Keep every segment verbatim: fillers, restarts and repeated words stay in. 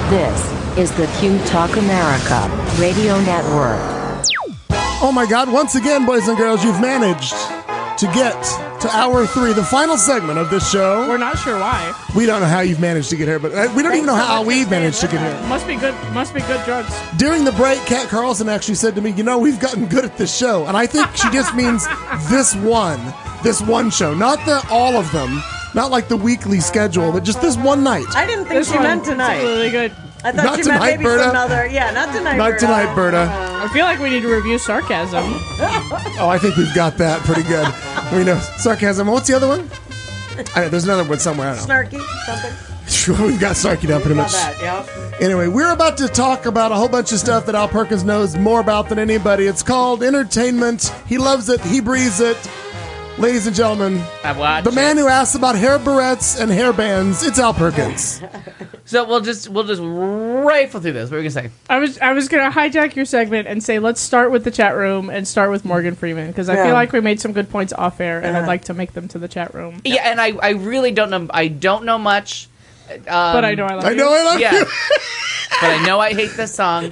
This is the Q Talk America Radio Network. Oh my God, once again, boys and girls, you've managed to get to hour three, the final segment of this show. We're not sure why. We don't know how you've managed to get here, but uh, we don't even know how we managed to get here. Must be good. Must be good drugs. During the break, Kat Carlson actually said to me, you know, we've gotten good at this show. And I think she just means this one, this one show, not the all of them, not like the weekly schedule, but just this one night. I didn't think This she one, meant tonight. It's really good. I thought Not she tonight, meant maybe Berta. some other. Yeah, not tonight. Not Berta. tonight, Berta. I feel like we need to review sarcasm. Oh, I think we've got that pretty good. We know sarcasm. What's the other one? I know, there's another one somewhere. I don't know. Snarky, something. Sure, we've got Sarky down pretty Got much. that, yeah. Anyway, we're about to talk about a whole bunch of stuff that Al Perkins knows more about than anybody. It's called entertainment. He loves it. He breathes it. Ladies and gentlemen, I watch the man it. who asks about hair barrettes and hair bands, it's Al Perkins. So we'll just we'll just rifle through this. What were you gonna say? I was I was gonna hijack your segment and say let's start with the chat room and start with Morgan Freeman because I Yeah. feel like we made some good points off air and Uh-huh. I'd like to make them to the chat room. Yeah, and I, I really don't know. I don't know much. Um, But I know I love I you. know I love Yeah, you. but I know I hate this song.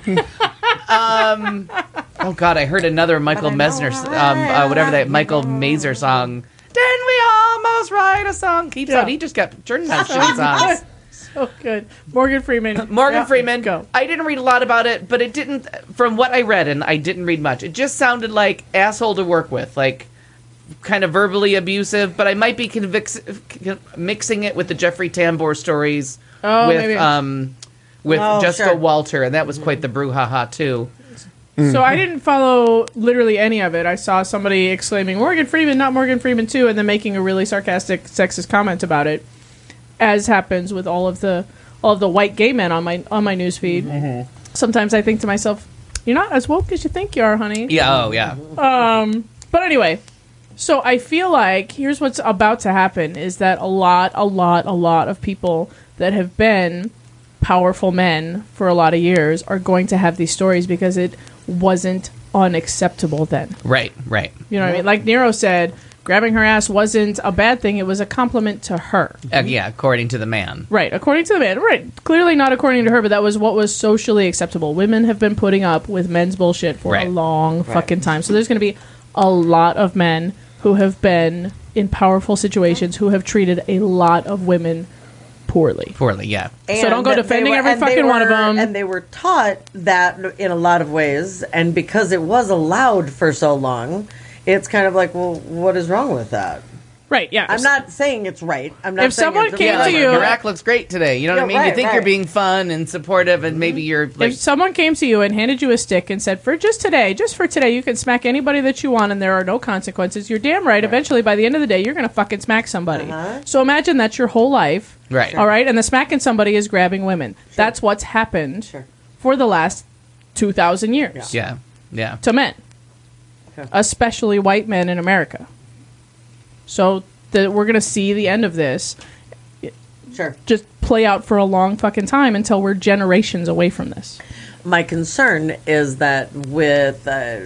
Um, oh God, I heard another Michael Mesner, um, uh, whatever that Michael Mazer song. Didn't we almost write a song? Keeps Yeah. on. He just kept turning out shitty songs. So good. Morgan Freeman. Morgan Yeah, Freeman. Go. I didn't read a lot about it, but it didn't. From what I read, and I didn't read much. It just sounded like asshole to work with, like kind of verbally abusive. But I might be convix- mixing it with the Jeffrey Tambor stories Oh, with maybe. um with Oh, Jessica sure. Walter, and that was quite the brouhaha too. So I didn't follow literally any of it. I saw somebody exclaiming Morgan Freeman, not Morgan Freeman too, and then making a really sarcastic, sexist comment about it, as happens with all of the all of the white gay men on my on my newsfeed. Sometimes I think to myself, "You're not as woke as you think you are, honey." Yeah. Oh yeah. But anyway, so I feel like here's what's about to happen: is that a lot, a lot, a lot of people that have been powerful men for a lot of years are going to have these stories because it wasn't unacceptable then. Right. Right. You know what I mean? Like Nero said, grabbing her ass wasn't a bad thing. It was a compliment to her. Uh, yeah. According to the man. Right, according to the man. Right. Clearly not according to her, but that was what was socially acceptable. Women have been putting up with men's bullshit for Right. a long fucking time. So there's going to be a lot of men who have been in powerful situations who have treated a lot of women poorly. Poorly. Yeah. So don't go that they defending were- every and they fucking one of were- them. And they were taught that in a lot of ways, and because it was allowed for so long, it's kind of like, well, what is wrong with that? Right, yeah. I'm not saying it's right. I'm not. If saying someone it's came Yeah, to like, right. you- your act looks great today. You know what I Yeah, mean? you right, think you're right. being fun and supportive, and maybe you're like, If someone came to you and handed you a stick and said, for just today, just for today, you can smack anybody that you want and there are no consequences, you're damn right. Eventually, by the end of the day, you're going to fucking smack somebody. Uh-huh. So imagine that's your whole life. Right. Sure. All right? And the smacking somebody is grabbing women. That's what's happened Sure. for the last two thousand years yeah, yeah. to men, Okay. especially white men in America. So the, we're going to see the end of this Sure. just play out for a long fucking time until we're generations away from this. My concern is that with uh,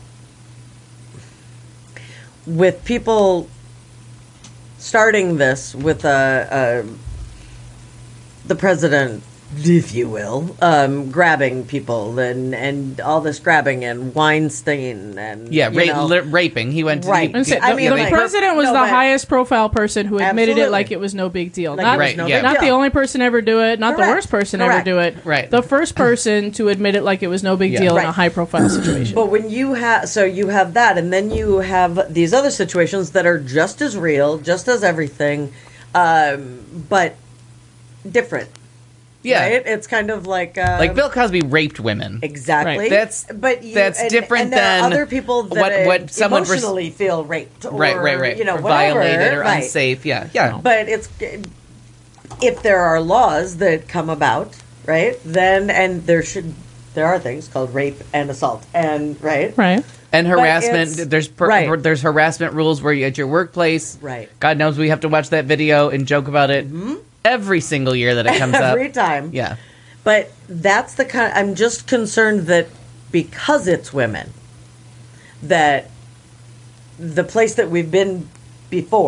with people starting this with uh, uh, the president, if you will, um, grabbing people and, and all this grabbing and Weinstein and Yeah, you rape, know, li- raping. He went to Right. he- And say, I the, mean, the like- president was no, the but- highest profile person who admitted it Absolutely. like it was no big deal. Like not it was Right, no yeah. big not deal. the only person ever do it, not Correct. the worst person Correct. ever do it. Right. The first person to admit it like it was no big Yeah. deal in a Right. high profile situation. But when you have, so you have that, and then you have these other situations that are just as real, just as everything, um, but different. yeah, Right? It's kind of like um, like Bill Cosby raped women. Exactly. Right. That's- but you, that's and, different and there than are other people that what- what uh, someone res- emotionally feel raped, or, Right, right, right. You know, or whatever, violated or right. unsafe. Yeah, yeah. But it's if there are laws that come about, right? Then and there should there are things called rape and assault, and right, right. And harassment. it's- There's per, right. there's harassment rules where you at your workplace. Right. God knows we have to watch that video and joke about it every single year that it comes up. every time. Yeah. But that's the kind. I'm just concerned that because it's women, that the place that we've been before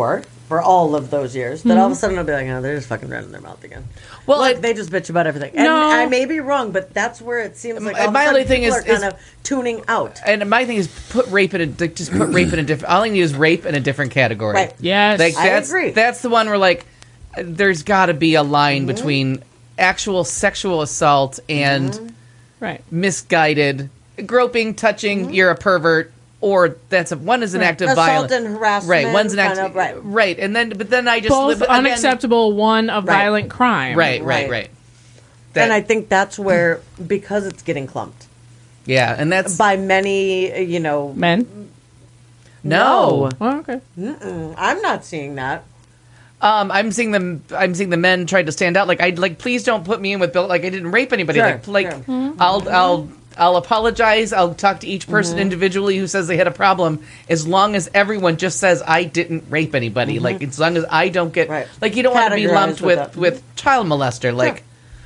for all of those years, that all of a sudden I'll be like, oh, they're just fucking running their mouth again. Well, like I- they just bitch about everything. And No. I may be wrong, but that's where it seems like My all of a sudden only thing people is- are kind is- of tuning out. And my thing is put rape in a like, just put rape in a different. All I need is rape in a different category. Right. Yes. Like I that's agree. that's the one where like there's got to be a line between actual sexual assault and Right. misguided groping, touching. You're a pervert, or that's a, one is an act of Assault violence. and harassment. Right, one's an act. kind of- right. right, and then but then I just Both live, again- unacceptable, one of Right. violent crime. Right, right, Right. right. That- And I think that's where, because it's getting clumped yeah, and that's by many, you know, Men? no. Oh, okay. I'm not seeing that. Um, I'm seeing them. I'm seeing the men try to stand out. Like I like, please don't put me in with Bill. Like I didn't rape anybody. Sure, like, like sure. Mm-hmm. I'll, I'll, I'll apologize. I'll talk to each person Mm-hmm. individually who says they had a problem. As long as everyone just says I didn't rape anybody. Like as long as I don't get Mm-hmm. Right. like you don't want to be Categorized lumped with with that. with child molester. Like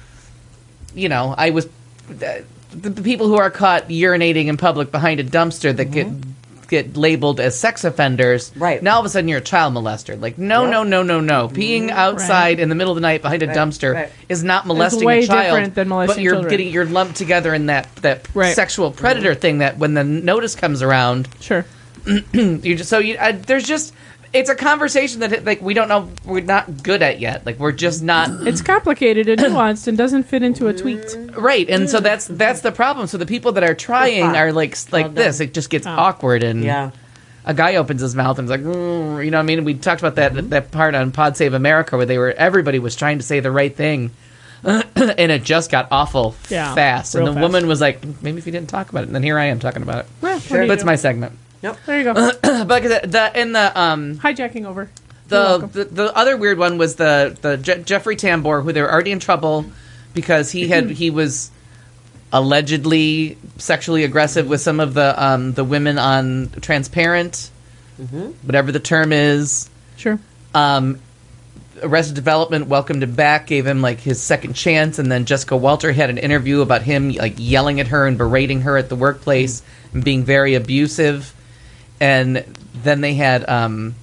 you know, I was the, the people who are caught urinating in public behind a dumpster that get. Get labeled as sex offenders. Right. Now all of a sudden you're a child molester. Like no, Yep. no, no, no, no. Peeing outside in the middle of the night behind a Right, dumpster right. is not molesting way a child. different than molesting but you're children. getting you're lumped together in that that Right. sexual predator thing. That when the notice comes around, Sure. you just so you uh, there's just it's a conversation that like we don't know we're not good at yet. Like we're just not It's complicated and nuanced and doesn't fit into a tweet. right. And so that's that's the problem. So the people that are trying fine. are like s- like Well this. done. It just gets Oh. awkward and Yeah. a guy opens his mouth and is like, "Mm," you know what I mean? We talked about that that part on Pod Save America where they were everybody was trying to say the right thing, and it just got awful Yeah, fast. And real the fast. woman was like, maybe if you didn't talk about it, and then here I am talking about it. Well, what Sure. do you But it's do? my segment. There you go. but like I said, the in the um Hijacking over. You're the, welcome. the the other weird one was the the Je- Jeffrey Tambor, who they were already in trouble because he had he was allegedly sexually aggressive with some of the um the women on Transparent. Whatever the term is. Sure. Um, Arrested Development welcomed him back, gave him like his second chance, and then Jessica Walter had an interview about him like yelling at her and berating her at the workplace and being very abusive. And then they had um,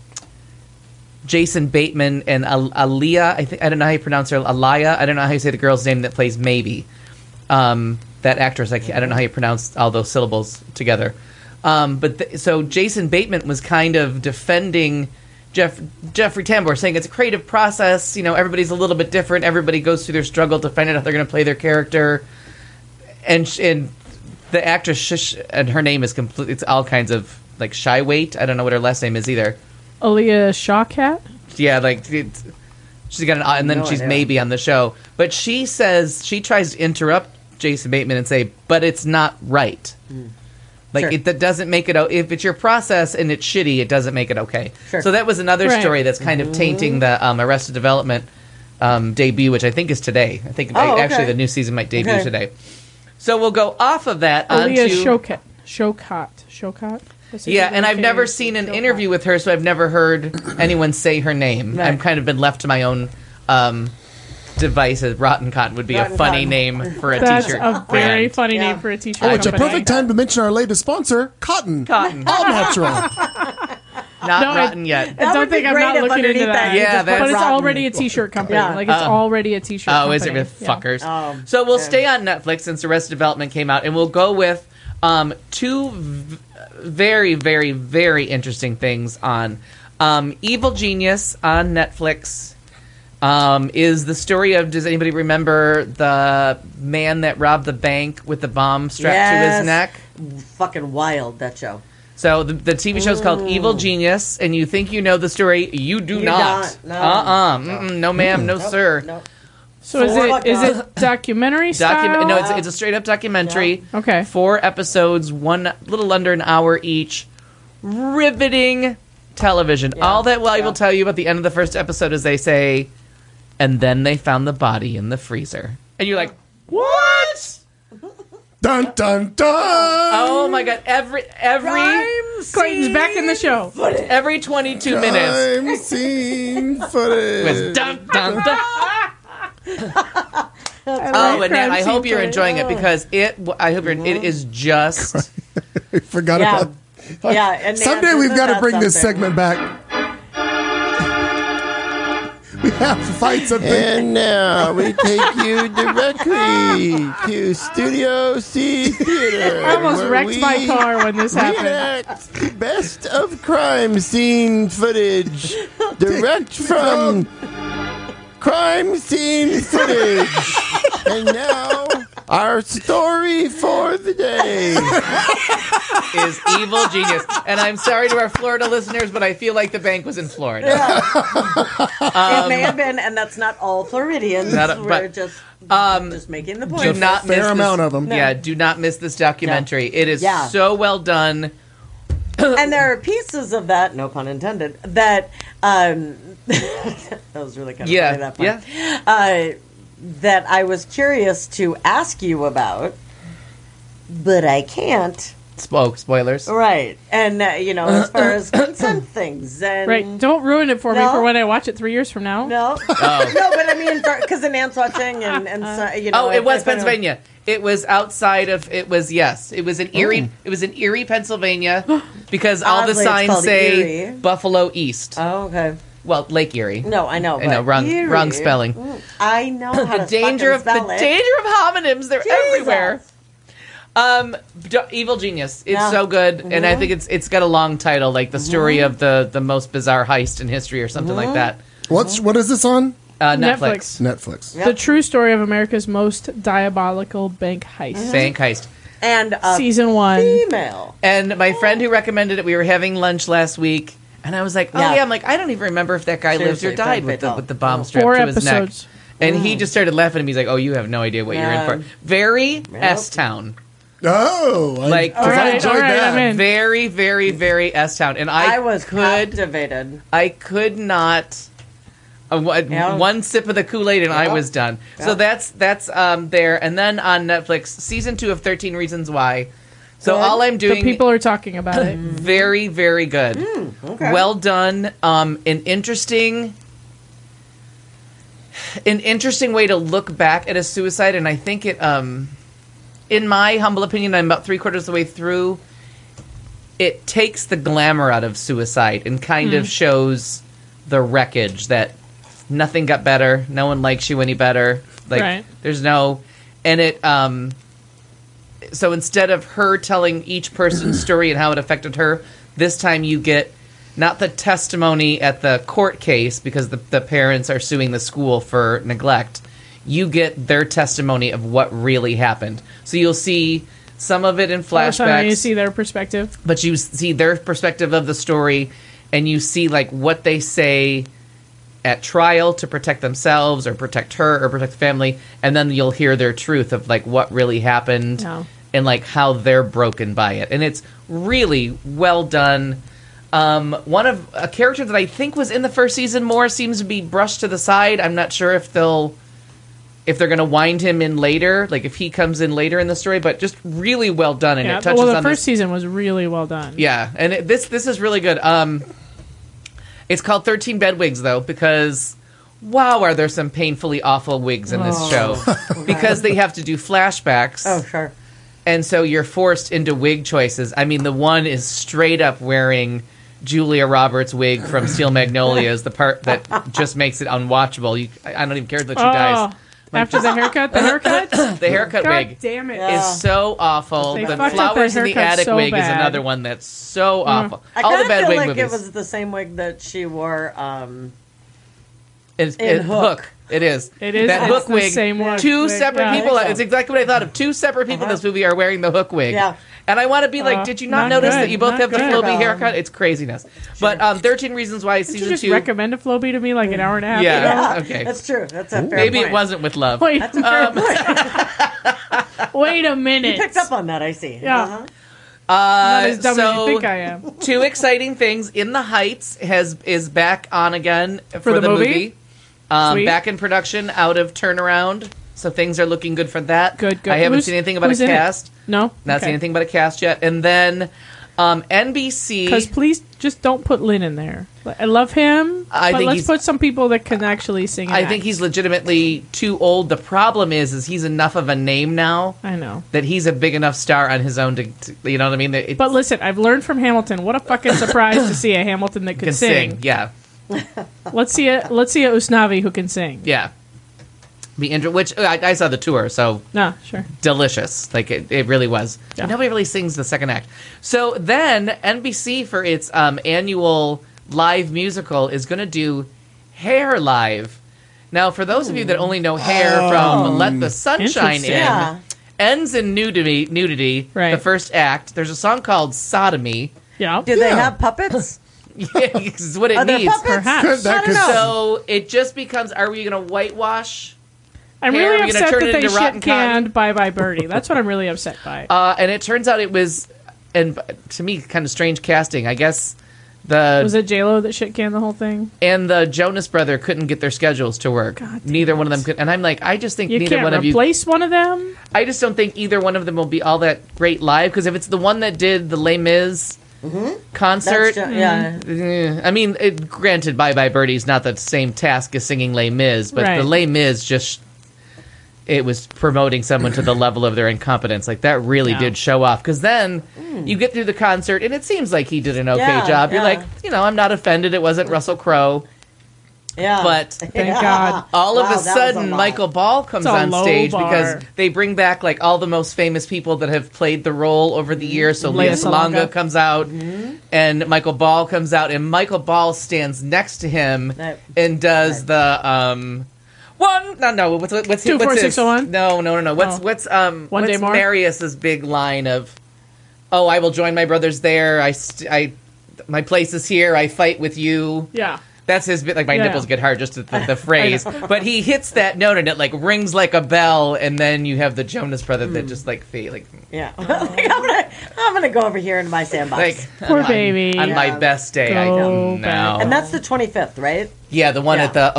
Jason Bateman and Al- Aaliyah. I think I don't know how you pronounce her. Aliyah. I don't know how you say the girl's name that plays Maybe. Um, that actress. I, can't- I don't know how you pronounce all those syllables together. Um, but th- so Jason Bateman was kind of defending Jeff Jeffrey Tambor, saying it's a creative process. You know, everybody's a little bit different. Everybody goes through their struggle to find out how they're going to play their character. And sh- and the actress Shish, and her name is complete. It's all kinds of like Shy Wait. I don't know what her last name is either. Aaliyah Shawkat? Yeah, like it's, she's got an and then No she's idea. maybe on the show, but she says she tries to interrupt Jason Bateman and say, "But it's not right." Like Sure. it that doesn't make it o- if it's your process and it's shitty, it doesn't make it okay. Sure. So that was another Right. story that's kind of tainting the um, Arrested Development um, debut, which I think is today. I think Oh, okay. actually the new season might debut Okay. today. So we'll go off of that Aaliyah onto Shawkat. Shawkat. Shawkat? That's yeah, it. and I've Okay. never seen an interview with her, so I've never heard anyone say her name. Right. I've kind of been left to my own um, devices. Rotten Cotton would be Rotten a funny Cotton. name for a That's t-shirt. a very brand. funny Yeah. name for a t-shirt. Oh, it's a company. perfect time to mention our latest sponsor, Cotton. Cotton. All natural. Not No, I- rotten yet. I That don't would be think I'm great not if looking into underneath that. that you Yeah, just put that's- But it's rotten. already a t-shirt company. Yeah. Like, it's Oh. already a t-shirt Oh, company. is it Yeah. fuckers? Oh, so we'll yeah. stay on Netflix since Arrested Development came out, and we'll go with um, two v- very, very, very interesting things on um, Evil Genius on Netflix. Um, is the story of, does anybody remember the man that robbed the bank with the bomb strapped to Yes. his neck? Fucking wild, that show. So the, the T V show is called Evil Genius, and you think you know the story. You do You not. don't. No. Uh-uh. Mm-mm. No, ma'am. No, sir. Nope. So is Four- it is it documentary style? Docu- no, it's, it's a straight up documentary. Okay. Four episodes, one little under an hour each. Riveting television. Yeah. All that well, I Yeah. will tell you about the end of the first episode is they say, and then they found the body in the freezer. And you're like, what? Dun dun dun. Oh my god! Every every Clayton's back in the show. every twenty-two minutes Crime scene footage. was dun dun dun. Oh, and I hope you're enjoying it because it. I hope you're. It is just. I forgot Yeah. about. Yeah, and Someday Nance, we've isn't got to that bring this something? segment back. We have fights at the... And now we take you directly to Studio C Theater. I almost where wrecked we my car when this happened. reenact best of crime scene footage direct from crime scene footage. And now our story for the day. Is Evil Genius. And I'm sorry to our Florida listeners, but I feel like the bank was in Florida. it may have been, and that's not all Floridians. Not a- We're but, just, um, just making the point. Do not fair miss amount this, of 'em. Yeah, do not miss this documentary. It is Yeah. so well done. And there are pieces of that, no pun intended, that um, that was really kind of Yeah, funny, that part. Uh, that I was curious to ask you about, but I can't. Spoke spoilers. Right, and uh, you know, as far as consent things, and Right. Don't ruin it for me No. for when I watch it three years from now. no, Oh. no, but I mean, because an aunt's watching, and and so, you know, Oh, it if- was if I don't- Pennsylvania. It was outside of. It was yes. It was in Erie. It was in Erie, Pennsylvania, because all the Oddly, it's signs called say Erie. Buffalo East. Oh, okay. Well, Lake Erie. No, I know. I know, but wrong- Erie- wrong spelling. Mm, I know how The to danger of fucking the spell it. danger of homonyms. They're Jesus. everywhere. Um, D- Evil Genius. It's Yeah. so good, and I think it's it's got a long title, like the story of the the most bizarre heist in history, or something like that. What's, what is this on? Uh, Netflix. Netflix. Netflix. Yep. The true story of America's most diabolical bank heist. Bank heist. And a Season one. female. And my friend who recommended it, we were having lunch last week, and I was like, "Oh Yeah. yeah," I'm like, "I don't even remember if that guy lived Seriously, or died don't with the tell. with the bomb strapped Four to his neck." episodes. And he just started laughing at me. He's like, "Oh, you have no idea what Yeah. you're in for." Very S Town, Oh, I, Like- 'cause I Alright, enjoyed alright, that. I'm in. very, very, very S Town. And I, I, was could, captivated. I could not. Uh, one, Yeah. one sip of the Kool-Aid and I Yeah. was done. So Yeah. that's that's um, there. And then on Netflix, season two of thirteen Reasons Why. So Good. all I'm The doing, people are talking about it. very, very good. Okay. Well done. Um, an interesting, an interesting way to look back at a suicide, and I think it, um, in my humble opinion, I'm about three quarters of the way through. It takes the glamour out of suicide and kind of shows the wreckage that nothing got better, no one likes you any better. Like Right. there's no, and it. Um, so instead of her telling each person's story and how it affected her, this time you get not the testimony at the court case because the, the parents are suing the school for neglect. You get their testimony of what really happened. So you'll see some of it in All so flashbacks, you see their perspective. but you see their perspective of the story, and you see like what they say at trial to protect themselves or protect her or protect the family, and then you'll hear their truth of like what really happened No. and like how they're broken by it. And it's really well done. Um, one of a character that I think was in the first season more seems to be brushed to the side. I'm not sure if they'll if they're going to wind him in later, like if he comes in later in the story, but just really well done, and Yeah. it touches Well, the on first this. season was really well done. Yeah, and it, this this is really good. Um, it's called thirteen Bed Wigs though, because wow, are there some painfully awful wigs in this Oh. show? Because they have to do flashbacks. Oh, sure. And so you're forced into wig choices. I mean, the one is straight up wearing Julia Roberts' wig from Steel Magnolias, the part that just makes it unwatchable. You, I I don't even care that she Oh, dies. after the haircut, the haircut. The haircut God wig damn it! Yeah. is so awful. They The fucked up flowers that in the haircut attic so wig is bad. another one that's so awful. I All kind the of bad feel wig like movies. it was the same wig that she wore. Um, It's, in it- Hook. Hook. It is. It is. That It's Hook the wig. same one. Two Wig, separate yeah. people. I think so. It's exactly what I thought of. Two separate people in Uh-huh. this movie are wearing the Hook wig. Yeah. And I want to be like, Uh, did you not, not notice good, that you both not have the good. Floby Um, haircut? It's craziness. But um, thirteen Reasons Why Did you season just two. recommend a Floby to me like an hour and a half Yeah. ago? Okay. That's true. That's a fair Maybe point. it wasn't with love. Wait, That's a fair Um, point. wait a minute. You picked up on that, I see. Yeah. Uh-huh. Not Uh, as dumb so as you think I am. two exciting things. In the Heights has is back on again for, the movie? Um, Sweet. back in production, out of turnaround. So things are looking good for that. Good, good. I haven't Who's- seen anything about a who's in it? cast. No, Not seen anything about a cast yet. And then um, N B C. Because please, just don't put Lynn in there. I love him, I but think let's he's- put some people that can actually sing. And I act. think he's legitimately too old. The problem is, is he's enough of a name now I know. that he's a big enough star on his own to, to you know what I mean? That it But listen, I've learned from Hamilton. What a fucking surprise to see a Hamilton that could can sing. sing. Yeah. Let's see a let's see a Usnavi who can sing. Yeah. Be inter- which I, I saw the tour, so No, sure. delicious. Like it, it really was. Yeah. Nobody really sings the second act. So then N B C for its um, annual live musical is going to do Hair live. Now, for those of you that only know Hair from Let the Sunshine In, Interesting. Yeah. ends in nudity. Nudity. Right. The first act. There's a song called Sodomy. Yeah. Do they Yeah. have puppets? Yeah, it's what it Are there needs. puppets? Perhaps. Could- that I don't could- know. So it just becomes: are we going to whitewash? I'm Hair, really are we gonna upset turn that it they into rotten shit canned Bye Bye Birdie. That's what I'm really upset by. Uh, and it turns out it was, and to me, kind of strange casting. I guess the Was it J Lo that shit canned the whole thing? and the Jonas Brother couldn't get their schedules to work. God damn Neither it. one of them could. And I'm like, I just think You neither can't one of you. replace one of them. I just don't think either one of them will be all that great live. Because if it's the one that did the Les Mis concert, That's ju- yeah. eh, I mean, it, granted, Bye Bye Birdie's not the same task as singing Les Mis, but Right. the Les Mis just. It was promoting someone to the level of their incompetence. Like, that really Yeah. did show off. Because then you get through the concert, and it seems like he did an okay Yeah, job. You're yeah. like, you know, I'm not offended. It wasn't Russell Crowe. Yeah. But Thank God. all Wow, of a that was a sudden, lot. Michael Ball comes It's a on low stage bar. because they bring back, like, all the most famous people that have played the role over the years. So Lea Lea Salonga. Salonga comes out, and Michael Ball comes out, and Michael Ball stands next to him That- and does the... um. One no no what's what's Two, what's four, his- six, oh, one? no no no no what's Oh. what's um One what's Day More? Marius's big line of oh I will join my brothers there I st- I my place is here I fight with you Yeah. that's his bit like my Yeah, nipples yeah. get hard just at the, the phrase but he hits that note and it like rings like a bell and then you have the Jonas brother that just like fa- like Yeah. Like, I'm gonna I'm gonna go over here into my sandbox. like Poor on, baby. on my Yeah. best day I Go don't back. know and that's the twenty-fifth, right? yeah the one Yeah. at the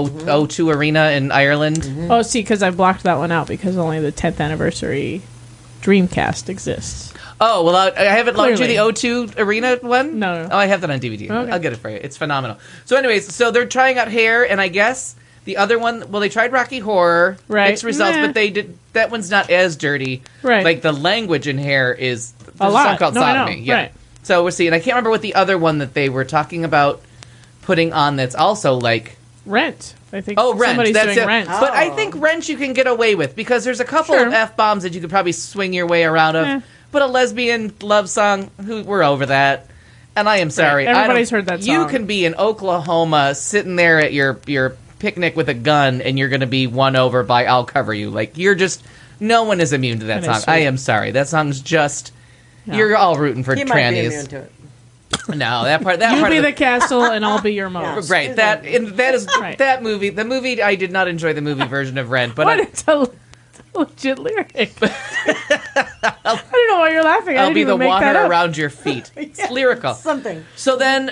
O two Arena in Ireland. Oh, see, because I blocked that one out because only the tenth anniversary Dreamcast exists. Oh, well, I, I haven't loaned you Clearly. the O two Arena one? No, no. Oh, I have that on D V D. Okay. I'll get it for you. It's phenomenal. So, anyways, so they're trying out Hair, and I guess the other one, well, they tried Rocky Horror. Right. Mixed results, Meh. but they did, that one's not as dirty. Right. Like, the language in Hair is, there's A a lot. song called No, I know. Sodomy. Yeah. Right. So, we're seeing, I can't remember what the other one that they were talking about putting on that's also like, Rent. I think oh, Rent. somebody's That's doing it. Rent. But I Oh. think Rent you can get away with because there's a couple Sure. of F bombs that you could probably swing your way around of. Eh. But a lesbian love song, who we're over that. And I am sorry. I don't- Everybody's heard that You song. can be in Oklahoma sitting there at your, your picnic with a gun and you're going to be won over by I'll Cover You. Like, you're just, no one is immune to that That song. is I sweet. am sorry. That song's just, Yeah. you're all rooting for He might be immune trannies. to it. No, that part, that You part be of the castle and I'll be your mouse. Right, that and that is Right. that movie. The movie I did not enjoy the movie version of Rent, but What? I, It's a, it's a legit lyric. I don't know why you're laughing. I I'll didn't be even the make water that up. around your feet. It's lyrical. Something. So then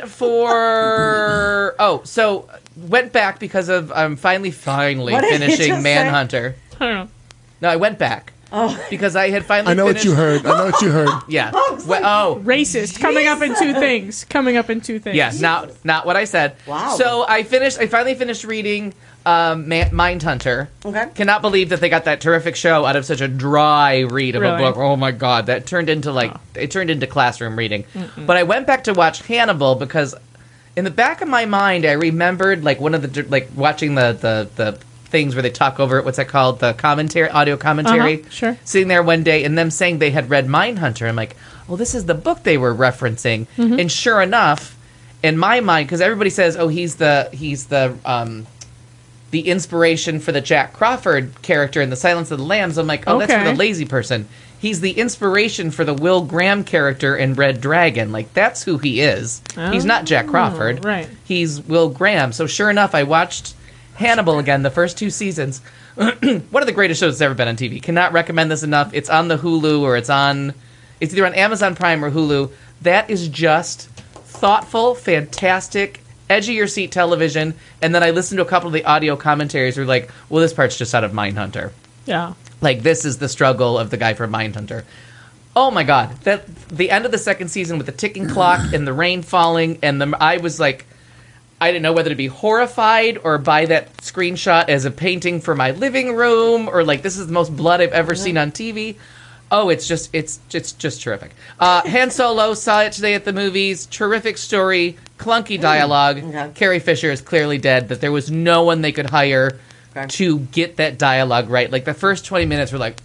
for oh, so went back because of I'm finally finally What did you finishing just say? Manhunter. I don't know. No, I went back Oh, because I had finally. I know what finished, you heard. I know what you heard. Yeah. Well, oh, Racist. Coming up in two things. Coming up in two things. yeah. Not not what I said. Wow. So I finished. I finally finished reading um, Man- Mindhunter. okay. Cannot believe that they got that terrific show out of such a dry read of Really? a book. Oh my god, that turned into like it turned into classroom reading. But I went back to watch Hannibal because in the back of my mind I remembered like one of the like watching the the the things where they talk over it. What's that called? The commentary, audio commentary. Uh-huh, sure. Sitting there one day and them saying they had read Mindhunter. I'm like, well, this is the book they were referencing. Mm-hmm. And sure enough, in my mind, because everybody says, oh, he's the he's the um, the inspiration for the Jack Crawford character in The Silence of the Lambs. I'm like, oh, that's for Okay. the lazy person. He's the inspiration for the Will Graham character in Red Dragon. Like, that's who he is. He's not Jack Crawford. right. He's Will Graham. So sure enough, I watched Hannibal again, the first two seasons. One of the greatest shows that's ever been on T V. Cannot recommend this enough. It's on the Hulu or it's on, it's either on Amazon Prime or Hulu. That is just thoughtful, fantastic, edge of your seat television. And then I listened to a couple of the audio commentaries where like, well, this part's just out of Mindhunter. Yeah. Like, this is the struggle of the guy from Mindhunter. Oh my god, that the end of the second season with the ticking clock and the rain falling and the I was like, I didn't know whether to be horrified or buy that screenshot as a painting for my living room or like this is the most blood I've ever seen on T V. Oh, it's just it's it's just terrific. Uh, Han Solo, saw it today at the movies. Terrific story, clunky dialogue. Okay. Carrie Fisher is clearly dead. That there was no one they could hire Okay. to get that dialogue right. Like the first twenty minutes were like,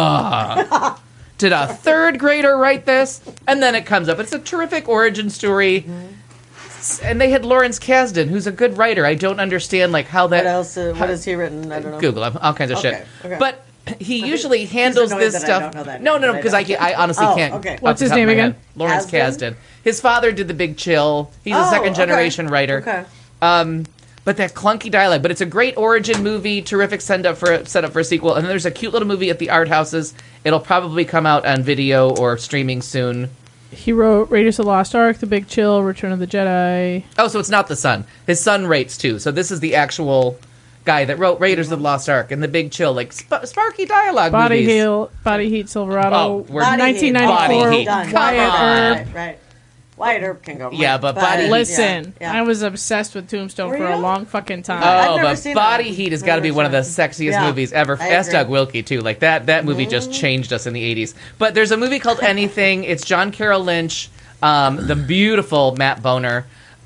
ugh. Did a third grader write this? And then it comes up. It's a terrific origin story. Mm-hmm. And they had Lawrence Kasdan, who's a good writer. I don't understand like how that. What else? Uh, how- what has he written? I don't know. Google all kinds of Okay, shit. okay. But he usually handles annoyed this that I stuff. don't know that no, name, no, no, but I because I, don't. can't- I honestly Oh, can't. okay. off What's the his top of name my again? head. Lawrence Kasdan? Kasdan. His father did The Big Chill. He's a Oh, second okay. generation writer. Okay. Um, but that clunky dialogue. But it's a great origin movie. Terrific send up for set up for a sequel. And then there's a cute little movie at the art houses. It'll probably come out on video or streaming soon. He wrote Raiders of the Lost Ark, The Big Chill, Return of the Jedi. Oh, so it's not the son. His son rates too. So this is the actual guy that wrote Raiders of the Lost Ark and The Big Chill, like sp- sparky dialogue Body movies. Heat, Body Heat, Silverado. Oh, we're- Body nineteen Heat. ninety-four. Body Heat. Done. Wyatt Come Earp. Right, right. Wyatt Earp can go. Yeah, but Body Heat- Listen, Yeah, yeah. I was obsessed with Tombstone Were for a you? long fucking time. I've Oh, never but seen Body it. Heat has got to be Never one of the seen it. sexiest Yeah, movies ever. I Ask agree. Doug Wilkie too. Like that that movie just changed us in the eighties. But there's a movie called Anything. It's John Carroll Lynch, um, the beautiful Matt Boner,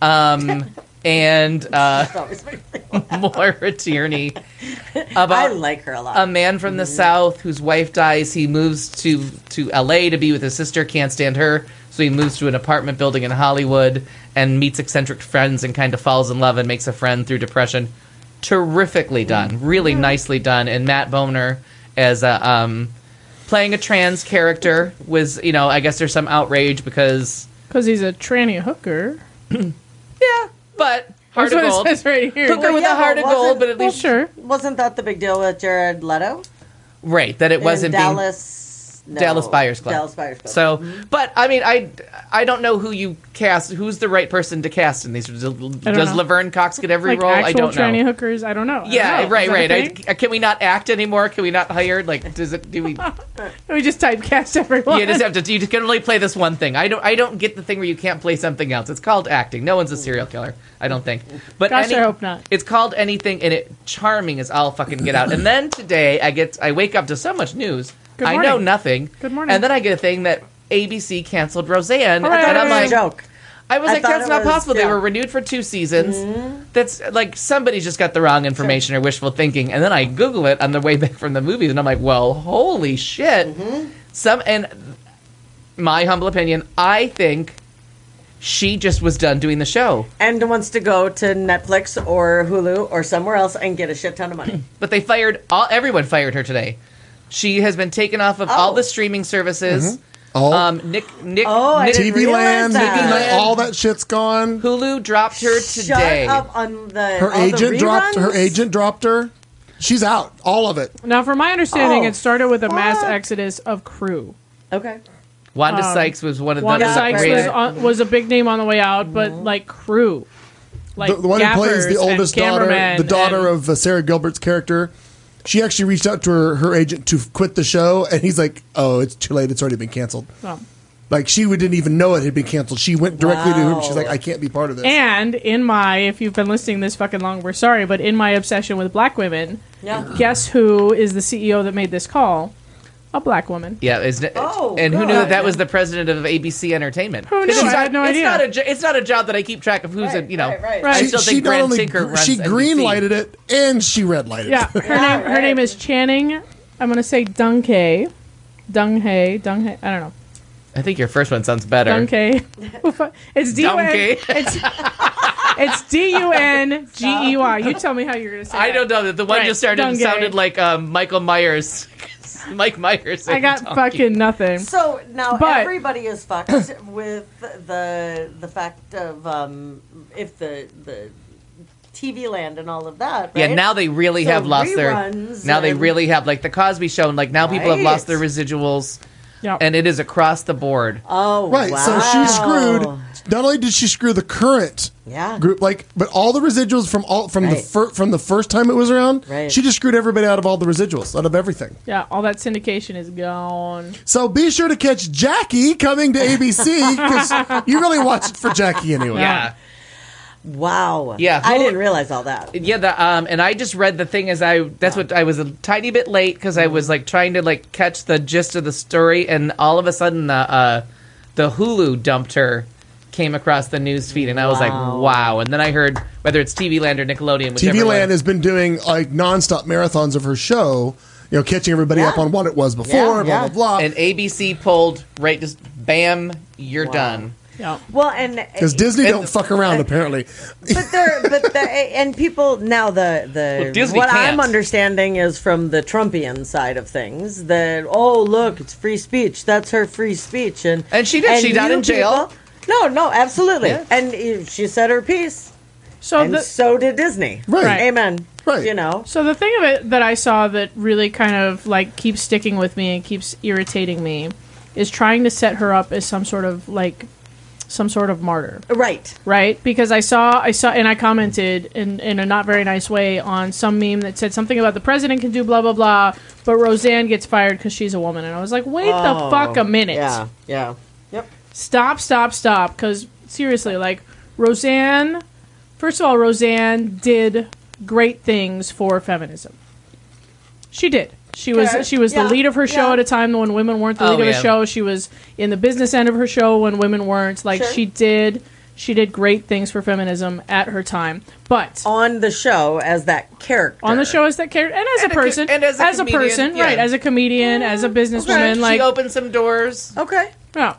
um, and uh, That always makes me laugh. Moira Tierney. I About like her a lot. a man from the South whose wife dies. He moves to, to L A to be with his sister, can't stand her, so he moves to an apartment building in Hollywood and meets eccentric friends and kind of falls in love and makes a friend through depression. Terrifically done. Really nicely done. And Matt Boner as a, um, playing a trans character was, you know, I guess there's some outrage because, Because he's a tranny hooker. yeah, but heart That's of what gold. it says right here. Hooker But with yeah, a heart but of gold, wasn't- but at Well, least sure. Wasn't that the big deal with Jared Leto? right that it wasn't in being Dallas. No, Dallas Buyers Club. Dallas Buyers Club. So, but I mean, I I don't know who you cast. Who's the right person to cast in these? Does, does know. Laverne Cox get every Like role? I actual don't tranny know. hookers, I don't know. I Yeah, don't know. right, Is that a right. I, thing? can we not act anymore? Can we not hire? Like, does it? Do we? We just typecast everyone. You just have to. You just can only play this one thing. I don't. I don't get the thing where you can't play something else. It's called acting. No one's a serial killer. I don't think. But Gosh, any, I hope not. It's called anything, and it charming as all fucking get out. And then today, I get. I wake up to so much news. Good I morning. know nothing. Good morning. And then I get a thing that A B C canceled Roseanne, Hooray. and I'm It was like, a joke. I was I like, thought that's it not was- possible. They yeah. were renewed for two seasons. That's like somebody's just got the wrong information or wishful thinking. And then I Google it on the way back from the movies, and I'm like, well, holy shit. Some and my humble opinion, I think she just was done doing the show. And wants to go to Netflix or Hulu or somewhere else and get a shit ton of money. But they fired all. Everyone fired her today. She has been taken off of all Oh. the streaming services. All Um, Nick Nick, Oh, I Nick didn't T V realize Land, that. Mickey Land, all that shit's gone. Hulu dropped her today. Shut up on the Her all the agent dropped. Her reruns? agent dropped her. She's out. All of it. Now, from my understanding, Oh, it started with a mass fuck. exodus of crew. Okay. Wanda um, Sykes was one of Wanda the Yeah, Sykes right, was, right. on, was a big name on the way out, but like crew. Like the, the one who plays gaffers the and oldest daughter, cameramen the daughter and- of uh, Sarah Gilbert's character. She actually reached out to her, her agent to quit the show, and he's like, "Oh, it's too late. It's already been canceled." Oh. Like she didn't even know it had been canceled. She went directly to him. Wow. She's like, "I can't be part of this." And in my, if you've been listening this fucking long, we're sorry, but in my obsession with black women, Yeah. guess who is the C E O that made this call? A black woman. Yeah, isn't it? Oh, and who God. knew that that was the president of A B C Entertainment? Who knew? It's I not- had no it's idea. Not a, jo- it's not a job that I keep track of who's, Right, a, you know. right, right. Right. I she, still she think not Grant only Tinker gr- runs she N B C. green lighted it and she red lighted Yeah, it. her Yeah, name her right. name is Channing. I'm gonna say Dunkay. Dunghae. Dunghae. I don't know. I think your first one sounds better. Dunkay. It's D U N. Dunkay. It's it's D U N G E Y. You tell me how you're gonna say. I that. don't know. The one Right, just started Dungay. sounded like um, Michael Myers. Mike Myers. I got saying fucking nothing. So now But- everybody is fucked with the the fact of um, if the the T V land and all of that. Right? Yeah, now they really So have lost their. reruns Now they and- really have, like the Cosby Show, and like now people have Right. lost their residuals, Yeah. and it is across the board. Oh, Right. wow. So she screwed. Not only did she screw the current Yeah. group, like, but all the residuals from all from the Right. fir- from the first time it was around. Right. She just screwed everybody out of all the residuals, out of everything. Yeah, all that syndication is gone. So be sure to catch Jackie coming to A B C because you really watch it for Jackie anyway. Yeah. Wow. Yeah, I who- didn't realize all that. Yeah, the um, and I just read the thing as I. That's what I was a tiny bit late because I was like trying to like catch the gist of the story, and all of a sudden the uh, the Hulu dumped her came across the news feed, and I was like, Wow. wow. And then I heard whether it's T V Land or Nickelodeon, T whichever V one. Land has been doing like nonstop marathons of her show, you know, catching everybody Yeah. up on what it was before, Yeah, blah, yeah. blah, blah. and A B C pulled right, just bam, you're Wow. done. Yeah. Well, and Because Disney and- don't fuck around, apparently. but they're but the, and people now the the Well, Disney what can't. I'm understanding is from the Trumpian side of things that oh look, it's free speech, that's her free speech, and And she did. She got you in jail. people- no, no, absolutely, Yeah. and uh, she said her piece, So and the so did Disney. Right. Right. Amen. Right. You know. so the thing of it that I saw that really kind of like keeps sticking with me and keeps irritating me is trying to set her up as some sort of like some sort of martyr. Right. Right, because I saw, I saw, and I commented in, in a not very nice way on some meme that said something about the president can do blah blah blah, but Roseanne gets fired because she's a woman, and I was like, wait the Oh, fuck a minute, Yeah. Yeah. Yep. stop, stop, stop, because seriously, like Roseanne, first of all, Roseanne did great things for feminism. She did. She was Okay. she was Yeah. the lead of her show Yeah. at a time when women weren't the Oh, lead of yeah. the show. She was in the business end of her show when women weren't. Like Sure. she did she did great things for feminism at her time. But On the show as that character. on the show as that character and as And a a co- person and as a comedian, person, yeah. right, as a comedian, as a businesswoman, She like opened some doors. Okay. yeah.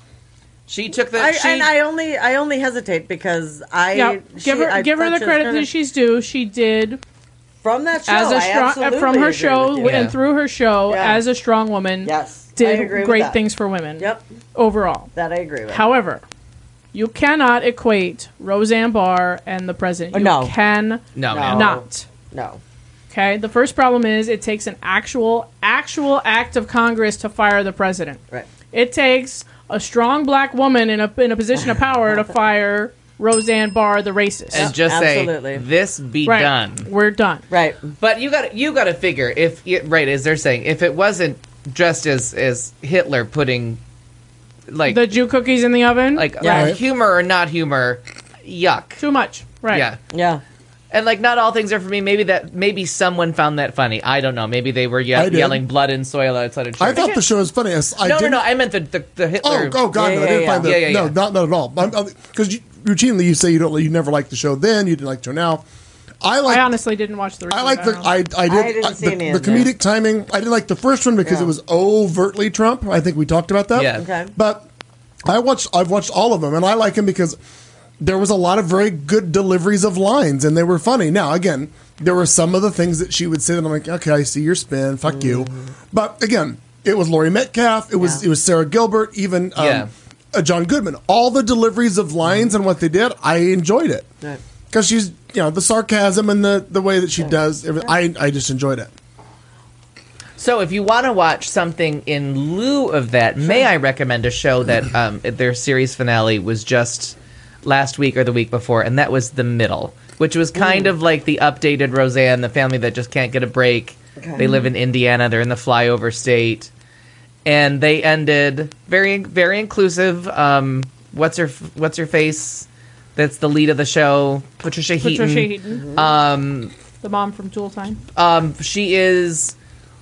She took the. I, she, and I only I only hesitate because I Yeah, she- give her I give her thought the she was credit gonna- that she's due. She did from that show as a I strong absolutely from her agree show with you. Yeah. and through her show Yeah. as a strong woman. Yes, I did agree with great that. things for women. Yep, Overall. that I agree with. However, you cannot equate Roseanne Barr and the president. You No. can no, No. man. not. No, Okay. The first problem is it takes an actual actual act of Congress to fire the president. right. It takes a strong black woman in a in a position of power to fire Roseanne Barr, the racist. And just absolutely. say this be right. done. We're done. Right. But you got you got to figure if you- right as they're saying if it wasn't just as as Hitler putting like The Jew cookies in the oven. like Yeah. like humor or not humor, yuck. too much. Right. Yeah. Yeah. And like not all things are for me. Maybe that maybe someone found that funny. I don't know. Maybe they were ye- I did. yelling blood and soil outside of church. I thought the show was funny. I, s- I no, no, didn't, no. I meant the the, the Oh, Hitler. oh God, Yeah, no! I yeah, didn't yeah. find that. Yeah, yeah, no, yeah. not not at all. Because routinely you say you don't, you never liked the show then, you didn't like the show now. I like. I honestly didn't watch the. I like the. don't know. I I did. I didn't I- see the, any the of that. comedic timing. I didn't like the first one because Yeah. it was overtly Trump. I think we talked about that. Yeah. Okay. But I watched. I've watched all of them, and I like him because there was a lot of very good deliveries of lines, and they were funny. Now, again, there were some of the things that she would say that I'm like, okay, I see your spin. Fuck you. But again, it was Laurie Metcalf. It was Yeah. it was Sarah Gilbert. Even um, Yeah. uh, John Goodman. All the deliveries of lines and what they did, I enjoyed it Right. because she's you know the sarcasm and the the way that she does. every- I I just enjoyed it. So if you want to watch something in lieu of that, may I recommend a show that um, their series finale was just last week or the week before, and that was The Middle, which was kind of like the updated Roseanne, the family that just can't get a break. Okay. They live in Indiana. They're in the flyover state, and they ended very very inclusive. Um, what's her What's her face? That's the lead of the show, Patricia Heaton. Patricia Heaton, Um, the mom from Tool Time. um, she is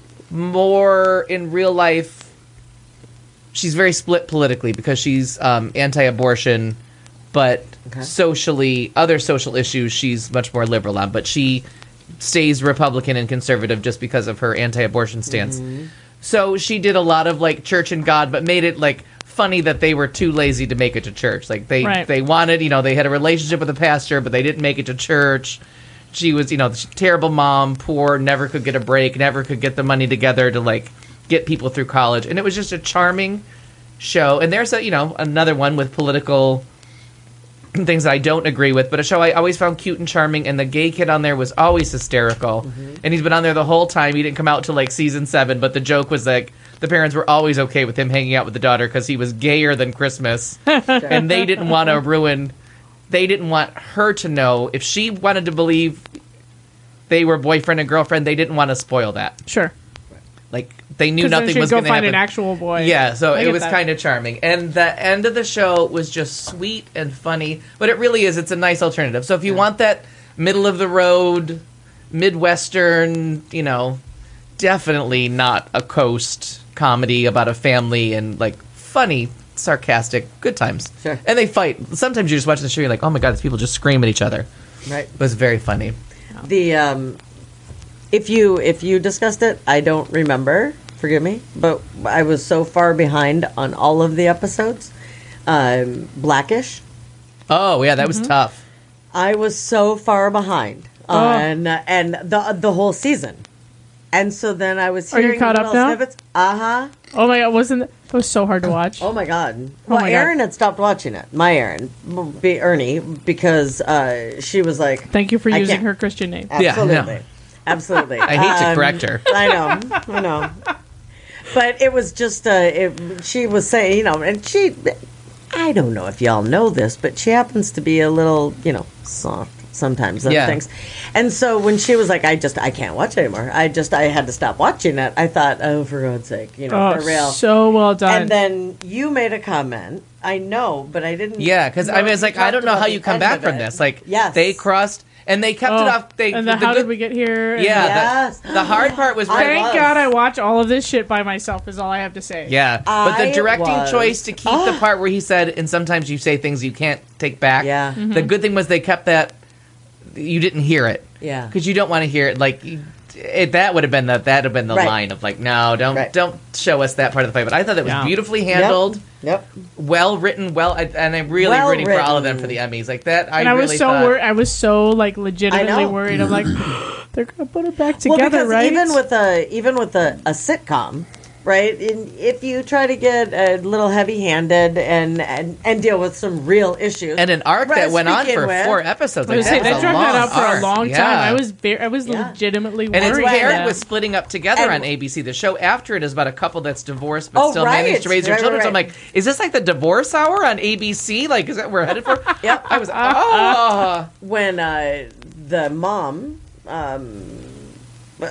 more in real life. She's very split politically because she's um, anti-abortion, but Okay. socially, other social issues, she's much more liberal on. But she stays Republican and conservative just because of her anti-abortion stance. So she did a lot of like church and God, but made it like funny that they were too lazy to make it to church. Like they Right. they wanted, you know, they had a relationship with a pastor, but they didn't make it to church. She was, you know, terrible mom, poor, never could get a break, never could get the money together to like get people through college, and it was just a charming show. And there's a, you know, another one with political things that I don't agree with, but a show I always found cute and charming, and the gay kid on there was always hysterical. And he's been on there the whole time. He didn't come out till like season seven, but the joke was like the parents were always okay with him hanging out with the daughter because he was gayer than Christmas, and they didn't want to ruin. They didn't want her to know if she wanted to believe they were boyfriend and girlfriend. They didn't want to spoil that. Sure. Like they knew 'Cause then nothing she'd was go going to find happen. an actual boy. Yeah, so I it get was that. kind of charming. And the end of the show was just sweet and funny, but it really is. It's a nice alternative. So if you want that middle of the road, Midwestern, you know, definitely not a coast comedy about a family and like funny, sarcastic, good times. Sure. And they fight. Sometimes you just watch the show, you're like, oh my God, these people just scream at each other. Right. It was very funny. The um, if you if you discussed it, I don't remember. Forgive me, but I was so far behind on all of the episodes. Um, Blackish. Oh, yeah, that was tough. I was so far behind on and the the whole season, and so then I was Are you hearing caught little up now? snippets. Uh huh. Oh my god, wasn't it? It was so hard to watch. Oh my god. Oh Well, my God. Erin had stopped watching it. My Erin, be Ernie, because uh, she was like, Thank you for I using can't- her Christian name. Yeah, I know. Absolutely. Absolutely. I hate to Um, correct her. I know. I know. But it was just, uh, it, she was saying, you know, and she, I don't know if y'all know this, but she happens to be a little, you know, soft sometimes on Yeah. things. And so when she was like, I just, I can't watch anymore. I just, I had to stop watching it. I thought, oh, for God's sake, you know, Oh, for real. so well done. And then you made a comment. I know, but I didn't. Yeah, because I mean, it's like, I don't know how you come back from this. Like, yes. they crossed, and they kept Oh, it off. They, and the, the how good- did we get here? and Yeah, Yes. the, the hard part was I right. Thank was. God I watch all of this shit by myself. Is all I have to say. Yeah, but the I directing was- choice to keep the part where he said, and sometimes you say things you can't take back. Yeah. Mm-hmm. The good thing was they kept that. You didn't hear it. Yeah. Because you don't want to hear it. Like you, it, that would have been the that have been the Right. line of like, no, don't Right. don't show us that part of the fight. But I thought that was Yeah. beautifully handled, Yep. well written, well, and I'm really Well rooting for all of them written. for the Emmys. Like that, I And I really was so thought. worried. I was so like legitimately know. worried. I'm like, they're gonna put it back Well, together, because right? even with a even with a, a sitcom, right? In, if you try to get a little heavy-handed and, and and deal with some real issues, and an arc Right, that went on speaking for with- four episodes. I was Like, saying, that they was dragged a that long out for a arc. long Yeah. time. I was very, I was Yeah. legitimately And worried. it's Right. paired that- with splitting up together And- on A B C. The show after it is about a couple that's divorced but Oh, still right. managed to raise their Right, children. right, So I'm right. like, is this like the divorce hour on A B C? Like, is that what we're headed for? Yep. I was, oh. when uh, the mom, um, uh,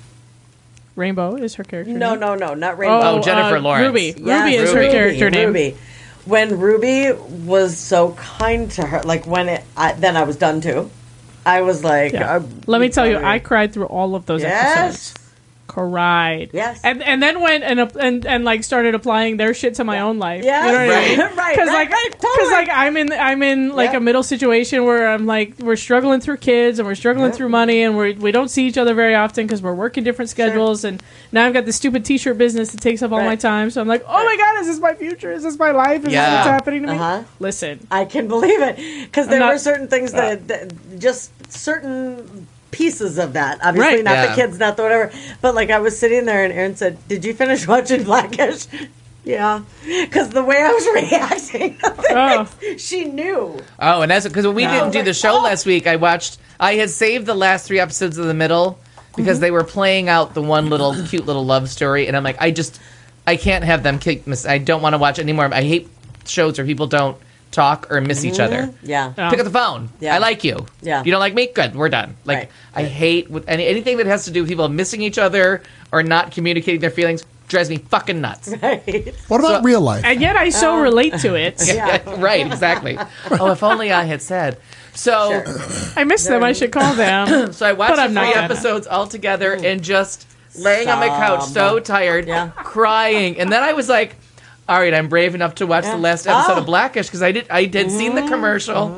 Rainbow is her character. no, name. no, no, not Rainbow. Oh, Jennifer uh, Lawrence. Ruby. Yes, Ruby is Ruby. her character name. Ruby. When Ruby was so kind to her, like when it, I, then I was done too. I was like, Yeah. uh, Let me tell you, sorry. I cried through all of those Yes. episodes. Cried. Yes. And and then went and ap- and and like started applying their shit to my own life. Yes. You know what I mean? Right, right, Because right, like, right, because totally. like I'm in I'm in like Yeah. a middle situation where I'm like we're struggling through kids and we're struggling Yeah. through money and we we don't see each other very often because we're working different schedules and now I've got this stupid T-shirt business that takes up all Right. my time. So I'm like, oh my god, is this my future? Is this my life? Is Yeah. this what's happening to me? Uh-huh. Listen, I can believe it because there not- were certain things that, that just certain pieces of that. Obviously, Right. not Yeah. the kids, not the whatever. But like I was sitting there, and Erin said, "Did you finish watching Blackish?" Yeah, because the way I was reacting, Oh. she knew. Oh, and that's because when we No. didn't do the show Oh. last week, I watched. I had saved the last three episodes of the middle because they were playing out the one little cute little love story, and I'm like, I just, I can't have them kick. Miss, I don't want to watch it anymore. I hate shows where people don't talk or miss each other. Yeah, Yeah. Pick up the phone. Yeah. I like you. Yeah. You don't like me? Good. We're done. Like Right. I hate with any anything that has to do with people missing each other or not communicating their feelings drives me fucking nuts. right. What about So- real life? and yet I so relate to it. Yeah. right. Exactly. Oh, if only I had said. So. I miss them. I should call them. So I watched But the I'm not three gonna. episodes all together and just laying on my couch, so Sob. tired, Yeah. crying, and then I was like, "All right, I'm brave enough to watch Yeah. the last episode Oh. of Blackish because I did I did seen the commercial."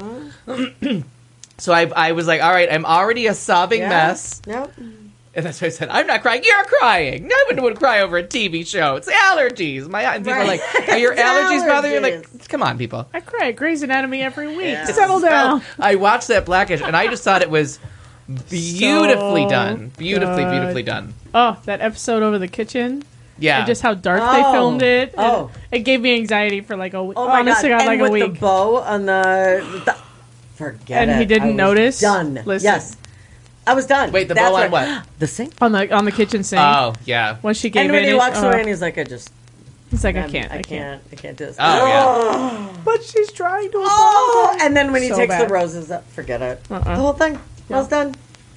So I I was like, "All right, I'm already a sobbing Yeah. mess," Yep. and that's why I said, "I'm not crying. You're crying. No one would cry over a T V show. It's allergies." My and people are Right. like, "Are your It's allergies bothering you?" I'm allergies. like, "Come on, people." I cry at Grey's Anatomy every week. Yeah. Settle down. So, I watched that Blackish, and I just thought it was beautifully So done. Beautifully, good. beautifully done. Oh, that episode over the kitchen. Yeah. And just how dark they Oh. filmed it. and Oh. It gave me anxiety for like a week. Oh my Honest god! to God, and like with a week. the bow on the, the forget And it. he didn't I was notice? Done. Listen. Yes, I was done. Wait, the That's bow on why- what? The sink. on the on the kitchen sink. Oh, yeah. When she gave And when in he it, walks oh, away, and he's like, "I just, he's like, I I'm- can't, I can't, I can't do this." Oh, yeah. But she's trying to. Oh, and then when he So takes bad. the roses up, forget it. Uh-uh. The whole thing. I was done.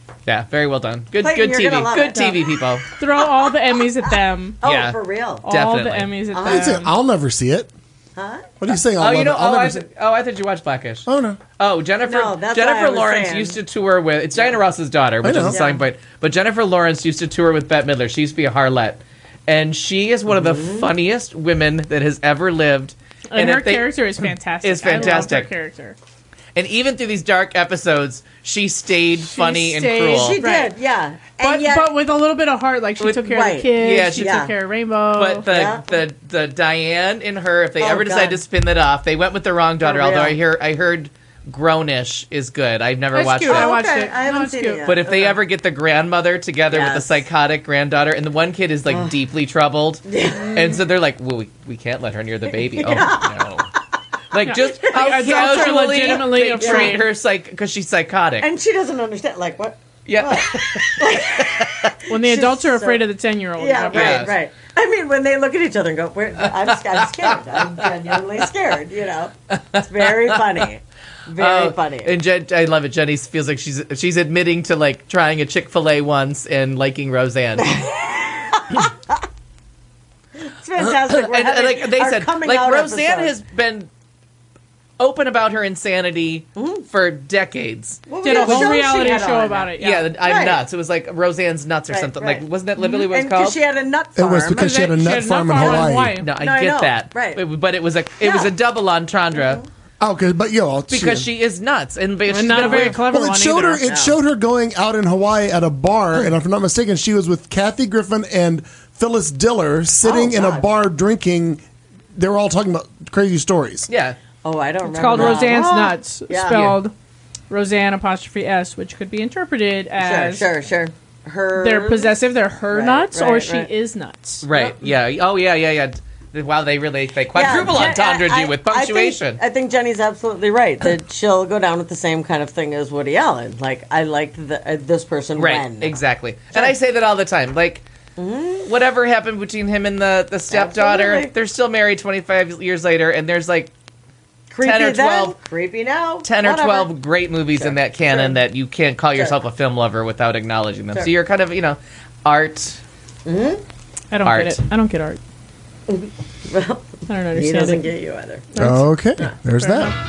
Yeah, very well done. Good, Clayton, good you're T V. gonna love Good it. T V, people. Throw all the Emmys at them. Oh, Yeah. for real? All Definitely. the Emmys at I say, them. I'll never see it. Huh? What are you saying? I'll Oh, you love know, it. I'll oh, never I see th- oh, I thought you watched Blackish. Oh, no. Oh, Jennifer No, that's what I Jennifer was Lawrence saying. used to tour with, it's Diana Ross's daughter, which know. is a selling point, but Jennifer Lawrence used to tour with Bette Midler. She used to be a harlot. And she is one of the funniest women that has ever lived. and her if they- character is fantastic. is I love fantastic. her character. And even through these dark episodes, she stayed funny and stayed- cruel. She Right. did, yeah. And But, yet, but with a little bit of heart, like she With- took care right. of the kids, Yeah, she she- took yeah. care of Rainbow. But the, Yeah. the the Diane in her, if they Oh, ever decide God. to spin that off, they went with the wrong daughter. For real. Although I hear I heard Grownish is good. I've never That's watched cute. it. I Oh, watched okay. it. I haven't No, it's seen cute. it yet. But if they Okay. ever get the grandmother together with the Yes. psychotic granddaughter, and the one kid is like deeply troubled, and so they're like, "Well, we, we can't let her near the baby." Oh no! Like just how The adults are casually legitimately they afraid. treat her psych because she's psychotic. And she doesn't understand, like, what? yeah, when the She's adults are so- afraid of the ten-year-old. Yeah, right, Yes. right. I mean, when they look at each other and go, We're, I'm, I'm scared. I'm genuinely scared, you know? It's very funny. Very Oh, funny. And Jen, I love it. Jenny feels like she's she's admitting to like trying a Chick-fil-A once and liking Roseanne. It's fantastic. We're and, and, having like they our said, coming like out Roseanne episode. has been open about her insanity for decades. What Did was a the whole show she reality had show on? about it. Yeah, Yeah. the- I'm Right. nuts. It was like Roseanne's nuts or Right, something. right. Like wasn't that literally what it And was 'cause called? she had a nut It farm. was because she had a She nut had a farm nut in farm in Hawaii. Hawaii. no, I No, I get know. that. Right. It- but it was a it was Yeah. a double entendre Oh, good. But, yo, because she is nuts and but she's And not been a very aware- clever Well, it one showed either. her. It showed her going out in Hawaii at a bar, and if I'm not mistaken, she was with Kathy Griffin and Phyllis Diller sitting Oh, in a God. bar drinking. They were all talking about crazy stories. Yeah. Oh, I don't It's remember. called that. Roseanne's Oh, Nuts, yeah. spelled Roseanne apostrophe S, which could be interpreted Sure, as sure, sure. Her. they're possessive, they're her Right, nuts, or right, she right. is nuts. Right. Yeah. Oh yeah. Yeah. Yeah. Wow. They really they quadruple Yeah, entendre I- you with I think- punctuation. I think, Jenny's absolutely right that she'll go down with the same kind of thing as Woody Allen. Like, I liked the, uh, this person Right, when. exactly. And I say that all the time. Like, whatever happened between him and the, the stepdaughter, Absolutely. they're still married twenty-five years later, and there's like Creepy ten or then, twelve creepy now. ten or whatever. twelve great movies in that canon sure. that you can't call yourself Sure. a film lover without acknowledging them. Sure. So you're kind of, you know, art. I don't Art. get it. I don't get art. Well, I don't he understand doesn't it. get you either. Okay, there's fair that.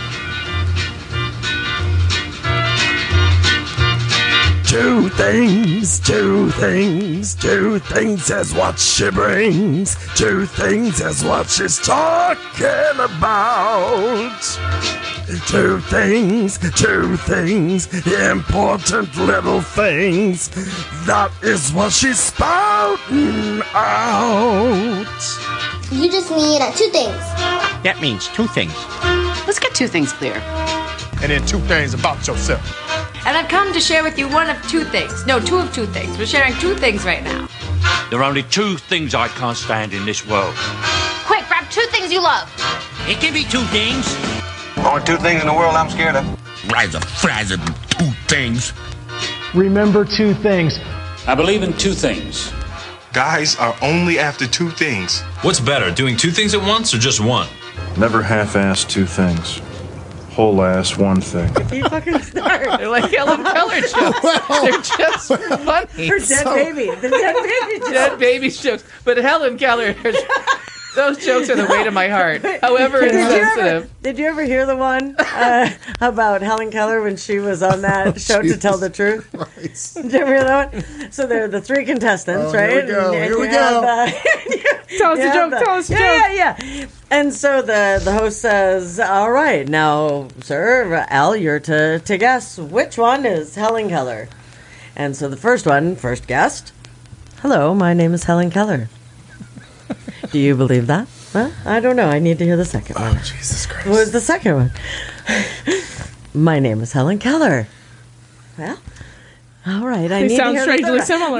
Two things, two things, two things is what she brings. Two things is what she's talking about. Two things, two things, important little things. That is what she's spouting out. You just need uh, two things. That means two things. Let's get two things clear. And then two things about yourself. And I've come to share with you one of two things. No, two of two things. We're sharing two things right now. There are only two things I can't stand in this world. Quick, grab two things you love. It can be two things. Only two things in the world I'm scared of. Rise of fries and two things. Remember two things. I believe in two things. Guys are only after two things. What's better, doing two things at once or just one? Never half-ass two things. Whole ass one thing. He fucking started. They're like Helen Keller jokes. They're just funny. Her dead baby. The dead baby. Dead baby jokes. But Helen Keller, those jokes are the weight of my heart. However Did you, ever, insensitive. did you ever hear the one uh, about Helen Keller when she was on that show To Tell the Truth? Christ. Did you ever hear that one? So there are the three contestants, Oh, right? here we go, here you we have, go. uh, Tell us you a have joke. the- Tell us a yeah, joke. Yeah, yeah. And so the, the host says, all right, now, sir, Al, you're to, to guess which one is Helen Keller. And so the first one, first guest, hello, my name is Helen Keller. Do you believe that? Well, I don't know. I need to hear the second one. Oh, Jesus Christ. What was the second one? My name is Helen Keller. Well, all right. I They need sound to hear the strangely third- similar.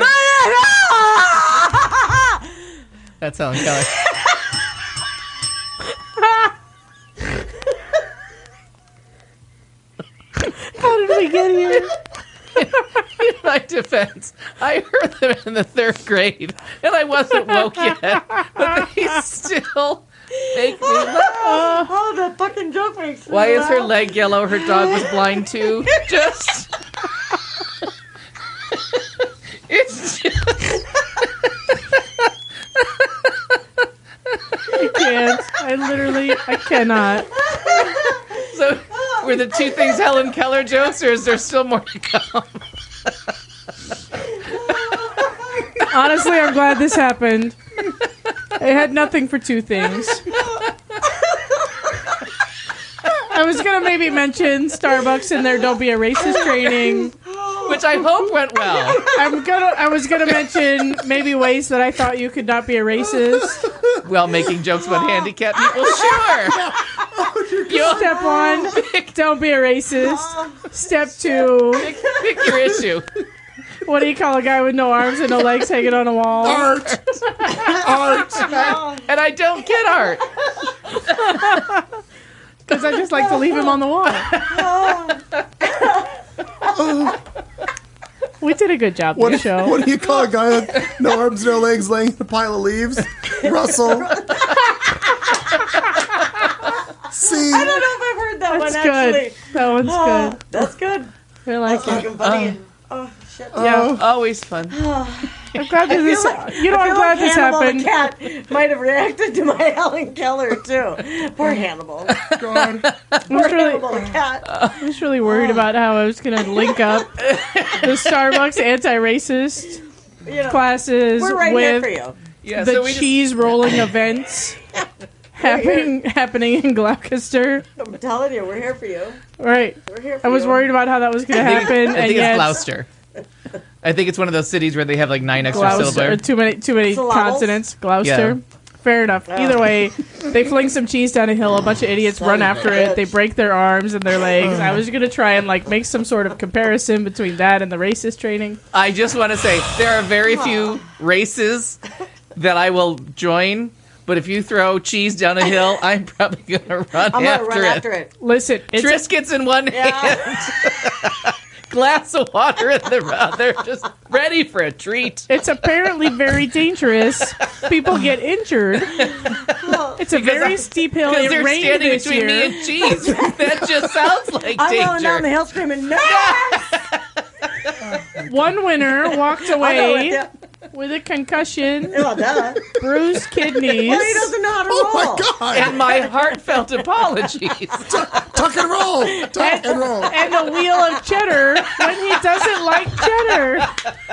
That's Helen Keller. How did we get here? In my defense, I heard them in the third grade, and I wasn't woke yet, but they still make me laugh. Oh, the fucking joke makes me Why is her laugh. leg yellow? Her dog was blind too. Just I can't. I literally, I cannot. So, were the two things Helen Keller jokes, or is there still more to come? Honestly, I'm glad this happened. I had nothing for two things. I was gonna maybe mention Starbucks and their "Don't be a racist" training, which I hope went well. I'm gonna. I was gonna mention maybe ways that I thought you could not be a racist. Well, making jokes about handicapped people, sure. Yo, step one, don't be a racist. Step two, pick, pick your issue. What do you call a guy with no arms and no legs hanging on a wall? Art. Art. And I don't get art. Because I just like to leave him on the wall. We did a good job What, this show. what do you call a guy with no arms, no legs laying in a pile of leaves? Russell. See? I don't know if I've heard that That's one, good. actually. That one's Oh, good. That's good. I like That's it. fucking funny. Oh, shit. Yeah. Always fun. I'm glad that I this. feel like, you know, I I'm feel glad like this Hannibal happened. the cat might have reacted to my Helen Keller too. Poor Hannibal. God. I Poor was really, Hannibal the cat. I was really worried about how I was going to link up the Starbucks anti-racist You know, classes we're right here with for you. Yeah, the so we just- cheese rolling events happening happening in Gloucester. I'm telling you, we're here for you. Right. We're here for I was you. worried about how that was going to I think, happen. I and think yet it's Gloucester. I think it's one of those cities where they have like nine extra Gloucester, syllables. too many too many Syllables? consonants. Gloucester. Yeah. Fair enough. Either way, they fling some cheese down a hill. A bunch of idiots Son run of a after it. bitch. They break their arms and their legs. I was gonna try and like make some sort of comparison between that and the racist training. I just want to say there are very few races that I will join. But if you throw cheese down a hill, I'm probably going to run I'm after gonna run it. after it. Listen, it's Triscuits in one Yeah. hand, glass of water in the other, just ready for a treat. it's apparently very dangerous. People get injured. It's a very I- steep hill. Because It they're rained standing this between year. me and cheese. That just sounds like I'm rolling down the danger. hill screaming, no! One winner walked I'll go with away you. with a concussion, Oh, duh. bruised kidneys. Well, he doesn't know how to roll. Oh my God. And my heartfelt apologies. Tuck and roll. Tuck and roll. And a wheel of cheddar when he doesn't like cheddar.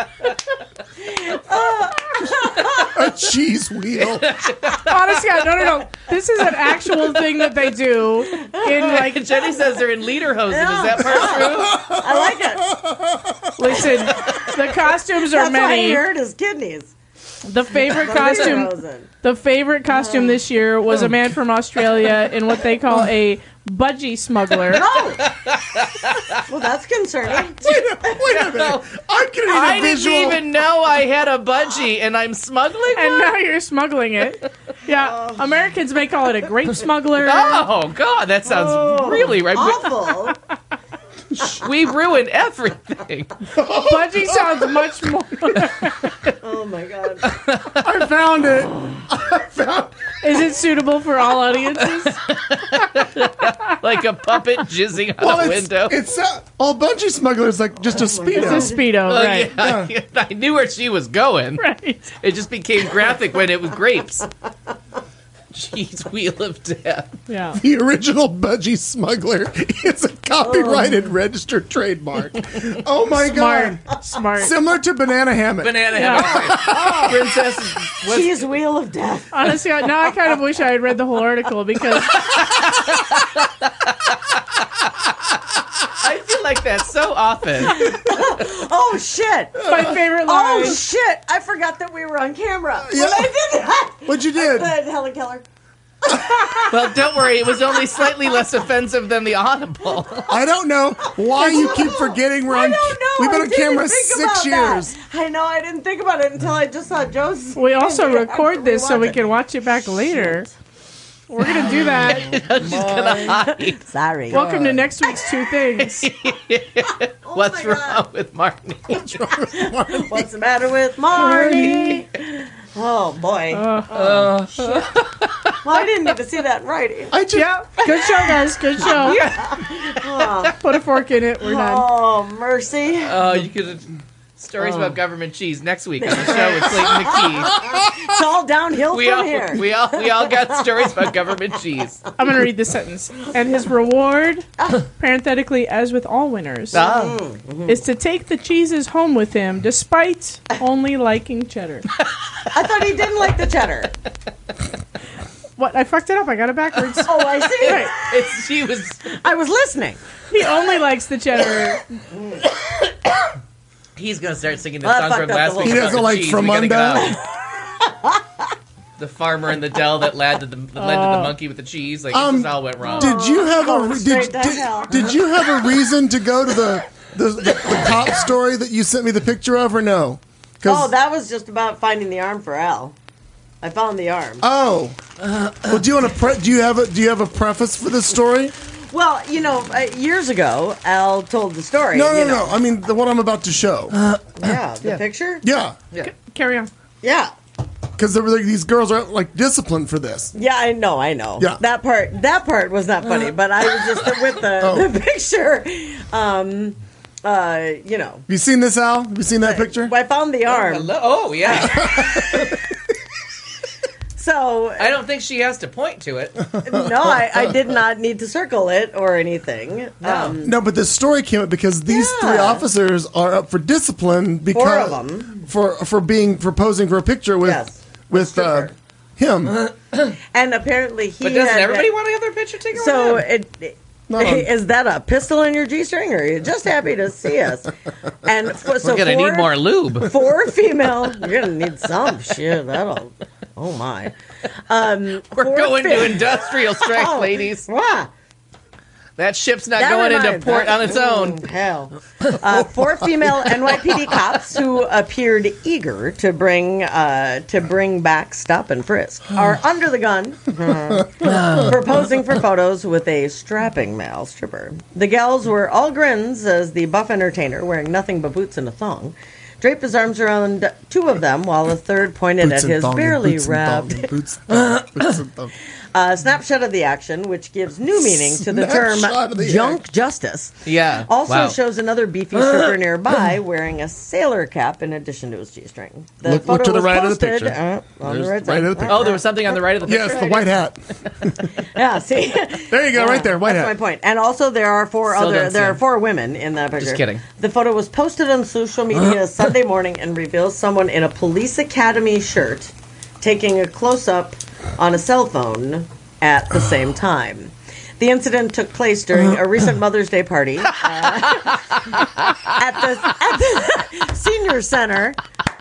A cheese wheel. Honest God, no, no, no. This is an actual thing that they do in like. Jenny says they're in Lederhosen. Is that part true? I like it. Listen, the costumes are That's why he many. hurt his kidneys. The favorite costume, Rosen. the favorite costume this year was a man from Australia in what they call a budgie smuggler. Oh! Well, that's concerning. Wait a, wait a minute. I'm getting a I visual. didn't even know I had a budgie, and I'm smuggling And one? now you're smuggling it. Yeah, Americans may call it a grape smuggler. Oh, God, that sounds really right. Awful. We ruined everything. Budgie sounds much more. Oh, my God. I found it. I found Is it suitable for all audiences? Like a puppet jizzing out Well, a it's, window. it's uh, all bungee smugglers like just a speedo. It's a speedo, Oh, right? yeah, I knew where she was going. Right. It just became graphic when it was grapes. Jeez, Wheel of Death. Yeah. The original budgie smuggler. It's a copyrighted registered trademark. Oh my Smart. God. Smart. Similar to banana hammock. Banana Yeah. hammock. Princess. What's, Cheese wheel of death. Honestly, I- now I kind of wish I had read the whole article because I feel like that so often. Oh, shit. my favorite line. Oh, shit. I forgot that we were on camera. Yeah. When I did that. What'd you did? But Helen Keller. Well, don't worry. It was only slightly less offensive than the Audible. I don't know why you keep forgetting we're I on. don't know. We've been I on didn't camera think six about years. that. I know. I didn't think about it until I just saw Joe's. We also after record this so watch we it. can watch it back later. We're gonna do that. She's gonna hide. Sorry. Welcome to next week's Two Things. What's my wrong God. with Martin? What's the matter with Marnie? Oh, boy. Uh, oh, shit. Well, I didn't even see that in writing. I just, yeah, good show, guys. Good show. Oh, Put a fork in it. We're done. oh mercy. Oh, you could have. Stories Oh. about government cheese next week on the show with Clayton McKee. It's all downhill We from all, here. we all we all got stories about government cheese. I'm going to read this sentence. And his reward, parenthetically, as with all winners, Ah. is to take the cheeses home with him despite only liking cheddar. I thought he didn't like the cheddar. What? I fucked it up. I got it backwards. Oh, I see. Right. It's she was. I was listening. He only likes the cheddar. He's gonna start singing the Well, song that from fucked up last the week. whole He doesn't about like cheese. We gotta get Fromunda. out. The farmer in the dell that led to the that led to the monkey with the cheese. Like Um, this all went wrong. Did you have a Going re- straight did, to did, hell. did you have a reason to go to the the, the, the cop story that you sent me the picture of, or no? 'Cause- Oh, that was just about finding the arm for Al. I found the arm. Oh, well, do you want to? Pre- do you have a? Do you have a preface for this story? Well, you know, uh, years ago, Al told the story. No, no, you no. know. I mean, the one I'm about to show. Yeah, the picture? Yeah, Yeah. Carry on. Yeah. because like, these girls are like disciplined for this. Yeah, I know, I know. Yeah. That part that part was not funny, but I was just with the, Oh. the picture. Um uh, you know. Have you seen this, Al? Have you seen that picture? I found the arm. Hello? Oh yeah. So I don't think she has to point to it. no, I, I did not need to circle it or anything. Um, No, but this story came up because these Yeah. three officers are up for discipline because Four of them. for for being for posing for a picture with Yes. with uh, him. and apparently he But doesn't had, everybody want another picture taken? So with them? it, it Not on- is that a pistol in your G string, or are you just happy to see us? And for, so we're gonna four, need more lube. Four female. You're gonna need some shit. That'll. Oh my. Um, We're four going fe- to industrial strength, Oh, ladies. Wow. That ship's not That going into reminds- port that- on its own. Mm, hell. Uh, four female N Y P D cops who appeared eager to bring uh, to bring back stop and frisk are under the gun for posing for photos with a strapping male stripper. The gals were all grins as the buff entertainer, wearing nothing but boots and a thong, draped his arms around two of them while a third pointed Boots at and his thong, barely boots and wrapped. thong, boots and thong, boots and thong. A snapshot of the action, which gives new meaning to the term Snapshot of the junk act. justice. Yeah. Also wow. shows another beefy stripper nearby wearing a sailor cap in addition to his G-string. The Look- photo look to the was right of the posted, picture. uh, on There's the right right side. of the picture. Oh, there was something on the right of the picture. Yes, the white hat. Yeah, see, There you go, right there, white that's hat. my point. And also, there are four Still other. don't There see are him. four women in that picture. Just kidding. The photo was posted on social media Sunday morning and reveals someone in a police academy shirt taking a close-up on a cell phone at the same time. The incident took place during a recent Mother's Day party uh, at the at the senior center.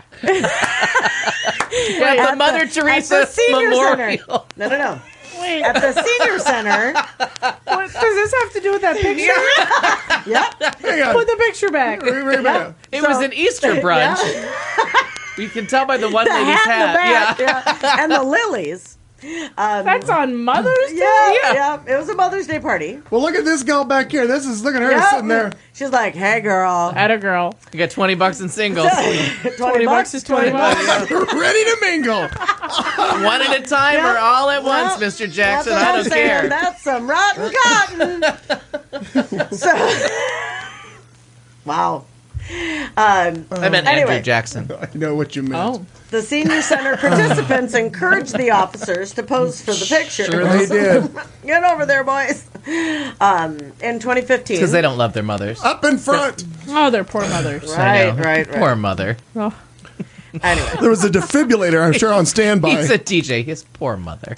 Yeah, At the Mother the- Teresa at the senior Memorial. center. No, no, no. Wait, At the senior center. what does this have to do with that picture? Yep. Hang on. Put the picture back. Wait, wait, wait. It was an Easter brunch. You can tell by the one The lady's hat, the hat. back, yeah. And the lilies. Um, That's on Mother's Day? yeah, Yeah. yeah, It was a Mother's Day party. Well, look at this girl back here. This is look at her Yeah. sitting there. She's like, "Hey, girl, Atta girl. You got twenty bucks in singles. twenty bucks is twenty bucks. Ready to mingle. One at a time Yeah. or all at once, Well, Mister Jackson. that's what I I'm don't saying. care. That's some rotten cotton." So, wow. Um, I meant Anyway. Andrew Jackson. I know what you meant. Oh. the senior center participants encouraged the officers to pose for the picture. Sure they did. Get over there, boys. Um, in twenty fifteen. Because they don't love their mothers. Up in front. Oh, they're poor mothers. I Right, know. right, Poor right. mother. Oh. Anyway. There was a defibrillator, I'm sure, on standby. He's a D J. His poor mother.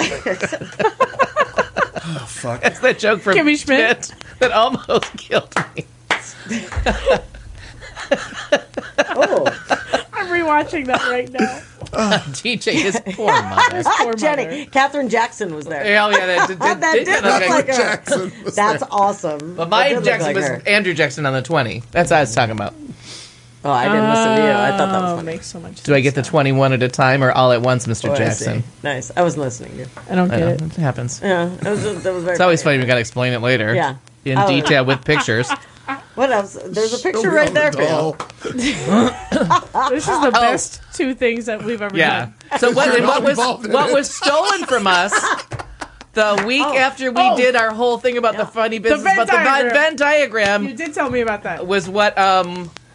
Oh, fuck. That's that joke from Kimmy Schmidt. Schmidt that almost killed me. Oh, I'm rewatching that right now. D J, his poor mother. Poor Jenny. mother. Catherine Jackson was there. Hell yeah, that did, did, That did did look look like- like her. Jackson was That's there. awesome. But That my did look Jackson like was her. Andrew Jackson on the twenty. That's what I was talking about. Oh, I didn't listen to you. I thought that was Oh, funny. makes so much sense. Do I get the twenty-one at a time or all at once, Mister Oh, I Jackson? see. Nice. I wasn't listening to you. I don't I get know, it. it happens. Yeah, it was, it was very It's always funny. We got to explain it later. Yeah. In Oh. detail with pictures. What else? There's a picture Show me right on there the for you. doll. This is the best two things that we've ever Oh. Yeah. done. So what, You're and what not was involved in what it. was stolen from us the week Oh. after we Oh. did our whole thing about the funny business Venn about the Venn, diagram. Venn diagram You did tell me about that. was what um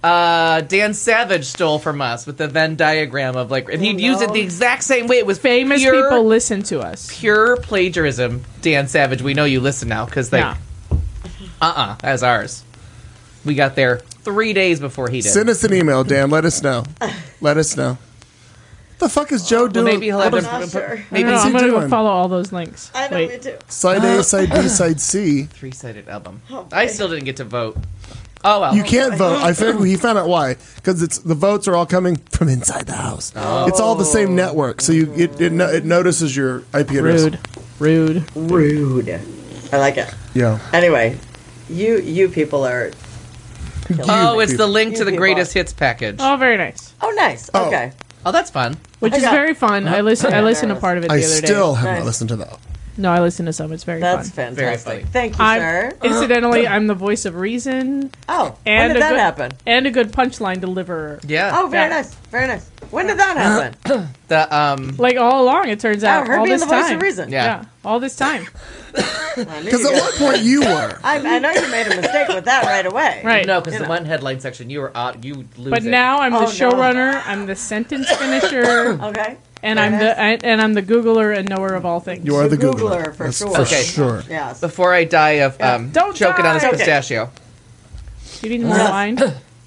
Uh, Dan Savage stole from us with the Venn diagram of like, and he'd Oh, use no. it the exact same way. It was Famous pure, people listen to us. pure plagiarism. Dan Savage, we know you listen now because like, Yeah. uh-uh, that's ours. We got there three days before he did. Send us an email, Dan. Let us know. Let us know. The fuck is Joe well, doing? maybe he'll have What to. is- put- I don't Maybe know, he I'm gonna go doing? follow all those links. I know, Wait. me too. Side A, side B, side C. three-sided album. Oh, I still didn't get to vote. Oh well. You can't vote. I figured he found out why. Because it's the votes are all coming from inside the house. It's all the same network, so you it it, no- it notices your I P address. Rude. Rude. Rude. I like it. Yeah. Anyway, you you people are. Oh, it's people. the link to You the people. greatest hits package. Oh, very nice. Oh, nice. Oh. Okay. Oh, that's fun. Which I is got- very fun. I listen. I listened to part of it the I other still day. have Nice. not listened to that. No, I listened to some. It's very That's fun. Very fantastic. funny. Thank you, I'm, sir. incidentally, I'm the voice of reason. Oh, And when did a that good, happen? And a good punchline deliverer. Yeah. Oh, very Yeah. nice. Very nice. When did that happen? The um. Like all along, it turns out. Oh, her all being this the voice time. of reason. Yeah. Yeah, all this time. Because at what point you were? I, I know you made a mistake with that right away. Right. No, because You the know. one headline section you were out. You lose But it. now I'm the Oh, no. showrunner. I'm the sentence finisher. Okay. And Very I'm nice. the and, and I'm the Googler and knower of all things. You are the Googler, Googler. for That's sure. For Okay. sure. Yes. Before I die of um, Don't choking on this die! Okay. pistachio. You need more wine?